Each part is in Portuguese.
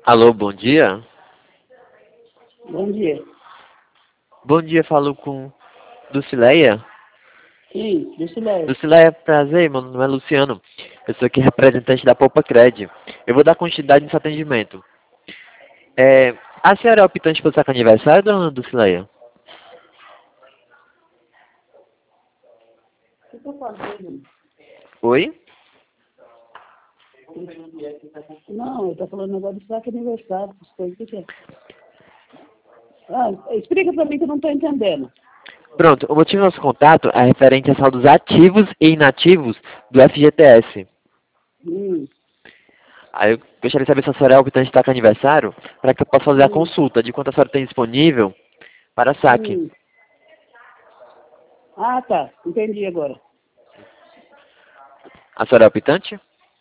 Alô, bom dia. Bom dia. Bom dia, falo com Lucileia. Sim, Lucilé. Lucileia, prazer, meu nome é Luciano. Eu sou aqui representante da Poupa Cred. Eu vou dar continuidade nesse atendimento. A senhora é optante pelo saco aniversário, dona Lucileia? O que eu fazendo? Oi? Não, eu tô falando negócio de saco aniversário, essas coisas. O que é? Ah, explica pra mim que eu não tô entendendo. Pronto, o motivo do nosso contato é referente a saldos ativos e inativos do FGTS. Hum, Aí eu gostaria de saber se a senhora é optante de saco aniversário, para que eu possa fazer a hum, consulta de quanto a senhora tem disponível para saque. hum. Ah, tá. Entendi agora. A senhora é optante?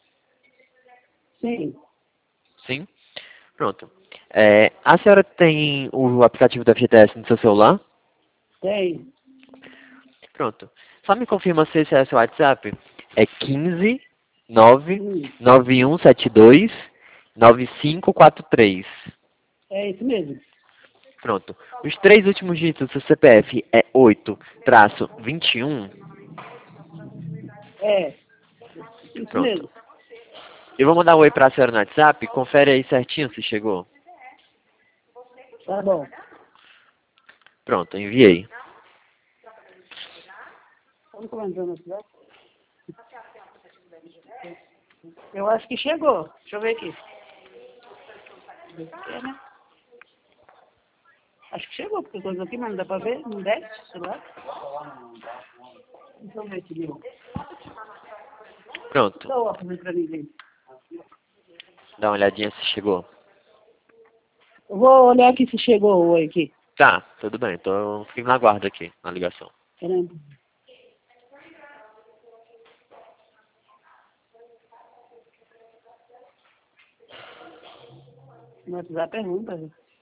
Sim, Sim. Pronto. A senhora tem o aplicativo da FGTS no seu celular? tem. Pronto. Só me confirma se esse é o seu WhatsApp. É 15 9 Hum, 9172 9543. é isso mesmo. Pronto. Os três últimos dígitos do seu CPF é 8-21. É, isso Pronto. mesmo. Eu vou mandar um oi pra senhora no WhatsApp. Confere aí certinho se chegou. Tá bom. Pronto, enviei. Vamos comentando aqui, né? Eu acho que chegou. Deixa eu ver aqui. É, né? Acho que chegou, porque coisa aqui, mas não dá pra ver. Não desce, sei lá. Deixa eu ver aqui, viu? Pronto. Dá o óculos aí pra mim, gente. Dá uma olhadinha se chegou. Eu vou olhar aqui se chegou o oi aqui. Tá, tudo bem. Então fico na guarda aqui, na ligação. Caramba. No WhatsApp pergunta.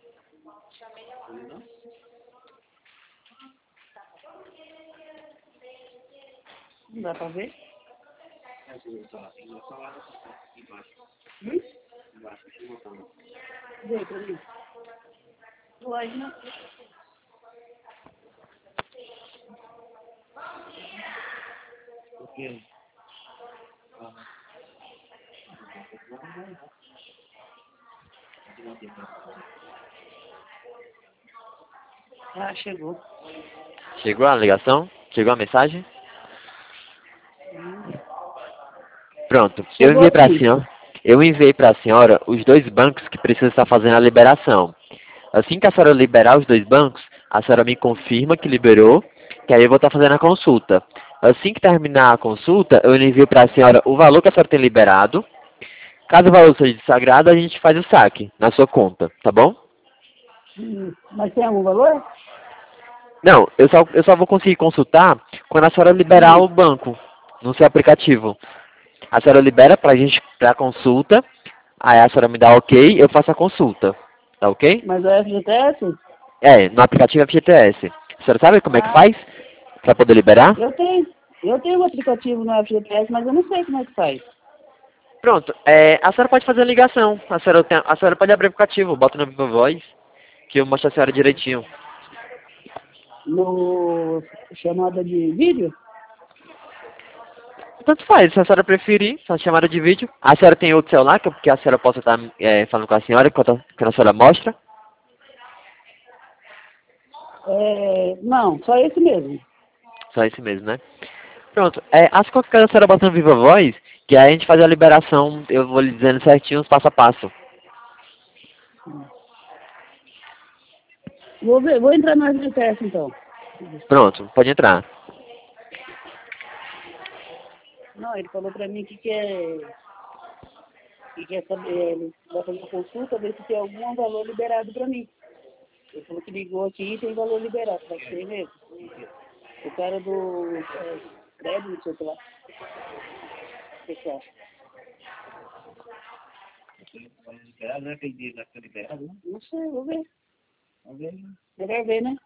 Não dá pra ver? Hum? Vê pra mim. Oi, né? Ah, chegou. Chegou a ligação? Chegou a mensagem? Pronto. Chegou aqui. Eu enviei para a senhora os dois bancos que precisam estar fazendo a liberação. Assim que a senhora liberar os dois bancos, a senhora me confirma que liberou, que aí eu vou estar fazendo a consulta. Assim que terminar a consulta, eu envio para a senhora o valor que a senhora tem liberado. Caso o valor seja desagrado, a gente faz o saque na sua conta, tá bom? Mas tem algum valor? Não, eu só vou conseguir consultar quando a senhora liberar Hum. o banco no seu aplicativo. A senhora libera pra gente pra consulta, aí a senhora me dá ok, eu faço a consulta. Tá ok? Mas é FGTS? No aplicativo FGTS. A senhora sabe como é que Ah, faz? Pra poder liberar? eu tenho. Eu tenho um aplicativo no FGTS, mas eu não sei como é que faz. Pronto, a senhora pode fazer a ligação. A senhora pode abrir o aplicativo, bota no Viva Voz, que eu mostro a senhora direitinho. No chamada de vídeo? Tanto faz, se a senhora preferir, só chamada de vídeo. A senhora tem outro celular, que a senhora possa estar falando com a senhora, quando a senhora mostra. É, não, só esse mesmo. Só esse mesmo, né? Pronto. Acho que qualquer coisa a senhora bota no Viva Voz, que aí a gente faz a liberação, eu vou lhe dizendo certinho os passo a passo. Vou ver, vou entrar no FGTS então. Pronto, pode entrar. Não, ele falou pra mim que quer saber, ele vai fazer uma consulta, ver se tem algum valor liberado pra mim. Ele falou que ligou aqui e tem valor liberado, vai ser mesmo. O cara do crédito, não sei o que lá. O que você acha? Não sei, vou ver. Melhor ver, né?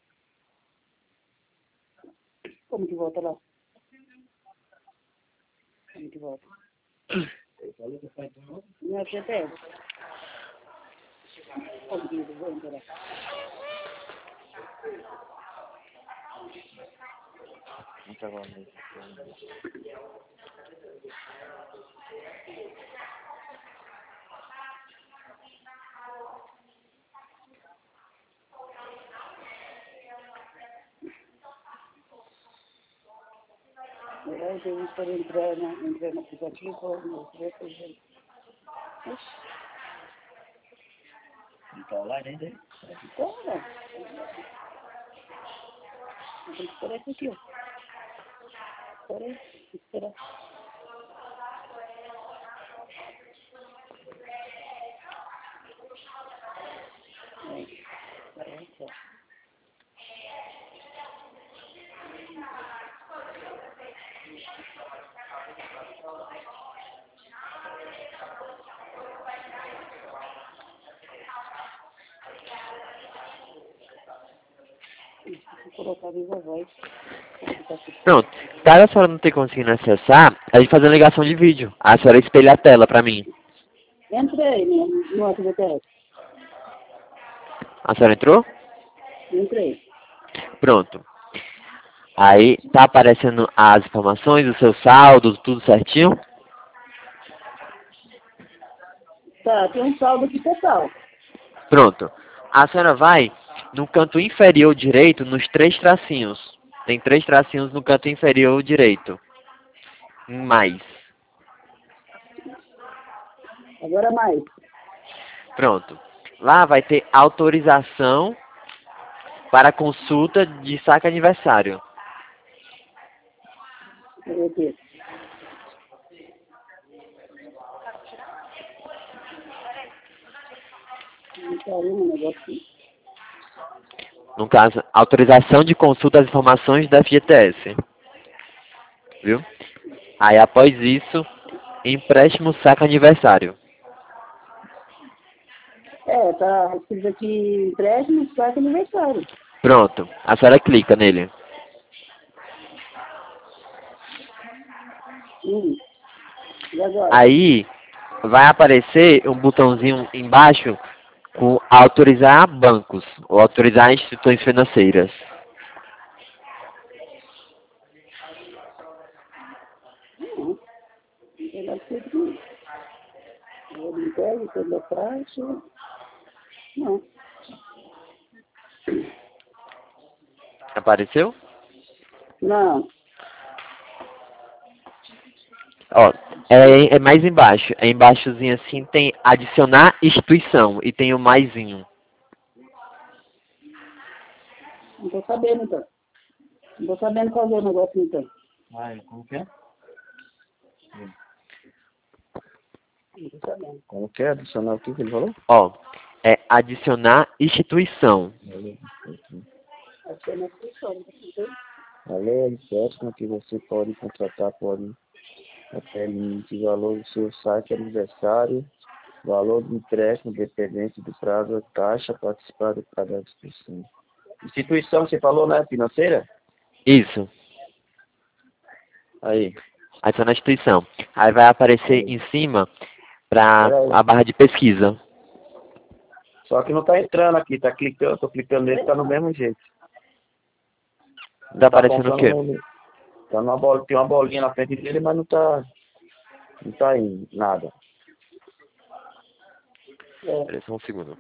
Como que volta lá? Como que volta? No FGTS. Escondido, vou entrar. Eu tenho para entrar no aplicativo, vou ver se eu... Não tá online ainda? Então, não. Tem que esperar isso aqui, ó. Espera aí, tem que esperar. Vou colocar viva voz. Pronto. Caso a senhora não tenha conseguido acessar, a gente faz uma ligação de vídeo. A senhora espelha a tela pra mim. Entrei no ATVTS. A senhora entrou? Entrei. Pronto. Aí tá aparecendo as informações, o seu saldo, tudo certinho? Tá, tem um saldo aqui total. Pronto. A senhora vai no canto inferior direito, nos 3 tracinhos. Tem 3 tracinhos no canto inferior direito. Em mais. Agora mais. Pronto. Lá vai ter autorização para consulta de saque aniversário. Deixa eu ver aqui. Não tá aí um negócio aqui. No caso, autorização de consulta das informações da FGTS. Viu? Aí após isso, empréstimo saque aniversário. É, tá escrito aqui empréstimo, saque aniversário. Pronto. A senhora clica nele. E agora? Aí vai aparecer um botãozinho embaixo com autorizar bancos ou autorizar instituições financeiras. Não. Tem lá escrito aqui. Eu me pego, toda a praxe. Não. Apareceu? Não. Ó, é mais embaixo. É embaixozinho assim, tem adicionar instituição e tem o maisinho. Não tô sabendo, então. Não tô sabendo fazer o negócio, então. Como que é? Não tô sabendo. Como que é? Adicionar o que ele falou? Ó, é adicionar instituição. Acho que é na inscrição, não sei. A lei é empréstimo que você pode contratar, pode até limite de valor do seu saque aniversário, valor do empréstimo dependente do prazo, taxa participada de cada instituição. Instituição, você falou, né? Financeira? Isso. Aí. Adicionar instituição. Aí vai aparecer em cima para Peraí. a barra de pesquisa. Só que não tá entrando aqui, tá clicando, tô clicando nele, tá no mesmo jeito. Tá aparecendo o quê? Tá numa bola, tem uma bolinha na frente dele, mas não tá indo, nada. Espera só um segundo.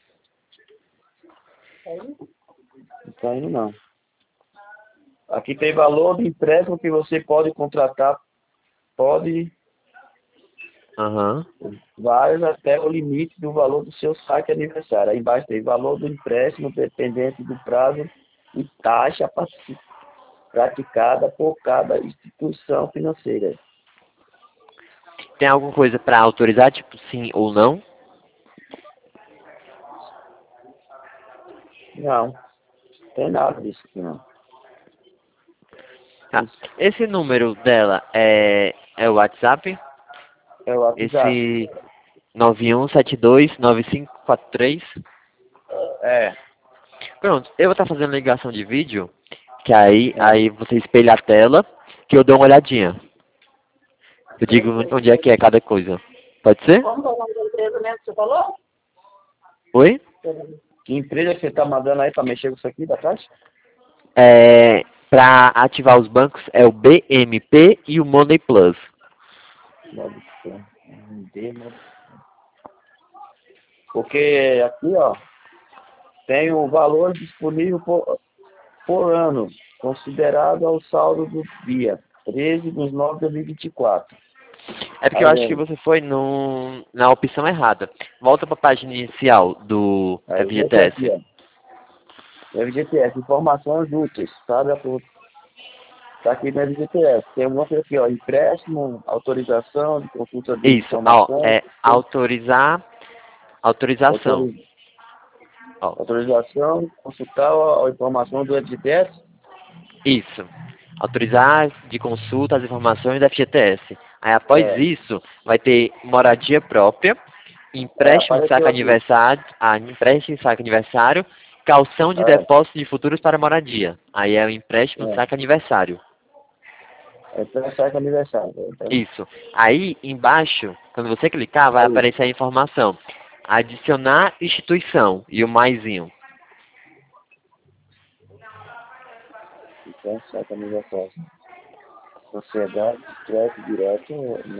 Não tá indo, não. Aqui tem valor do empréstimo que você pode contratar, Aham. vários até o limite do valor do seu saque aniversário. Aí embaixo tem valor do empréstimo dependente do prazo e taxa praticada por cada instituição financeira. Tem alguma coisa para autorizar, tipo sim ou não? Não, tem nada disso aqui, não. Tá. Esse número dela é o WhatsApp? É o WhatsApp. Esse 91729543? É. Pronto, eu vou estar fazendo ligação de vídeo, que aí você espelha a tela, que eu dou uma olhadinha. Eu digo onde é que é cada coisa. Pode ser? Como que é o nome da empresa mesmo que você falou? Oi? Que empresa que você está mandando aí para mexer com isso aqui da Caixa? Para ativar os bancos é o BMP e o Money Plus. Porque aqui, ó, tem o valor disponível por ano, considerado ao saldo do dia 13/9/2024. É porque eu acho que você foi na opção errada. Volta para a página inicial do FGTS. FGTS, informações úteis, sabe? Tá aqui no FGTS. Tem um outro aqui, ó, empréstimo, autorização de consulta de Isso, ó, informações. autorização. Ó, Autorização, consultar a informação do FGTS. isso. Autorizar de consulta as informações da FGTS. Aí após isso, vai ter moradia própria, empréstimo em saque aniversário, calção de depósito de futuros para moradia. Aí é o empréstimo em saque aniversário. Saque aniversário. Isso. Aí embaixo, quando você clicar, vai aparecer a informação. Adicionar instituição e o maisinho. Então, saque aniversário. Sociedade, crédito direto,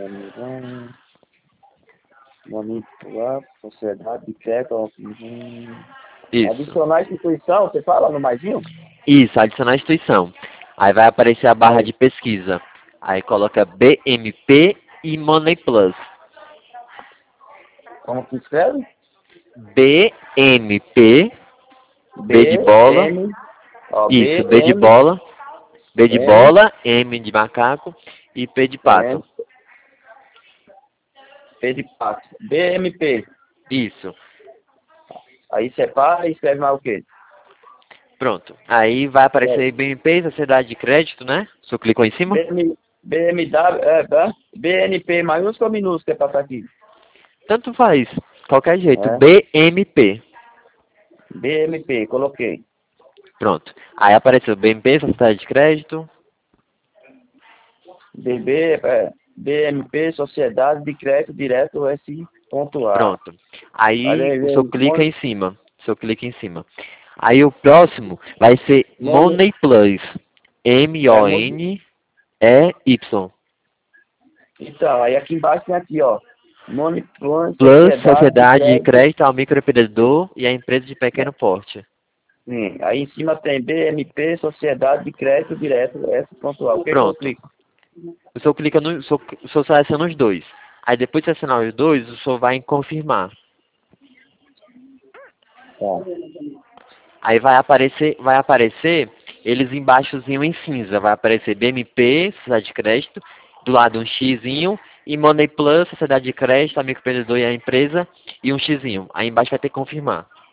manipular, sociedade de crédito. Isso. Adicionar instituição, você fala no maisinho? Isso, adicionar instituição. Aí vai aparecer a barra de pesquisa. Aí coloca BMP e Money Plus. Como que escreve? BMP, B de bola. Isso, B de bola. B de bola, M de macaco e P de pato. P de pato. BMP. Isso. Aí separa e escreve mais o quê? Pronto. Aí vai aparecer BMP, Sociedade de Crédito, né? Você clicou em cima? BNP maiúsculo ou minúsculo é passar aqui? Tanto faz. Qualquer jeito. BMP. BMP, coloquei. Pronto. Aí apareceu BMP, Sociedade de Crédito. BMP, Sociedade de Crédito Direto S.A. Pronto. Aí o senhor clica em cima. Aí o próximo vai ser Money Plus. MONEY. Então, aí aqui embaixo tem aqui, ó. Money Plus, Sociedade de Crédito ao Microempreendedor e a Empresa de Pequeno Porte. Sim. Aí em cima tem BMP, Sociedade de Crédito Direto S.A. Pronto. O senhor clica o senhor seleciona os dois. Aí depois de selecionar os dois, o senhor vai em confirmar. Aí vai aparecer eles embaixozinho em cinza. Vai aparecer BMP, Sociedade de Crédito, do lado um xizinho, e Money Plus, Sociedade de Crédito, a Microempreendedor e a Empresa, e um xizinho. Aí embaixo vai ter que confirmar.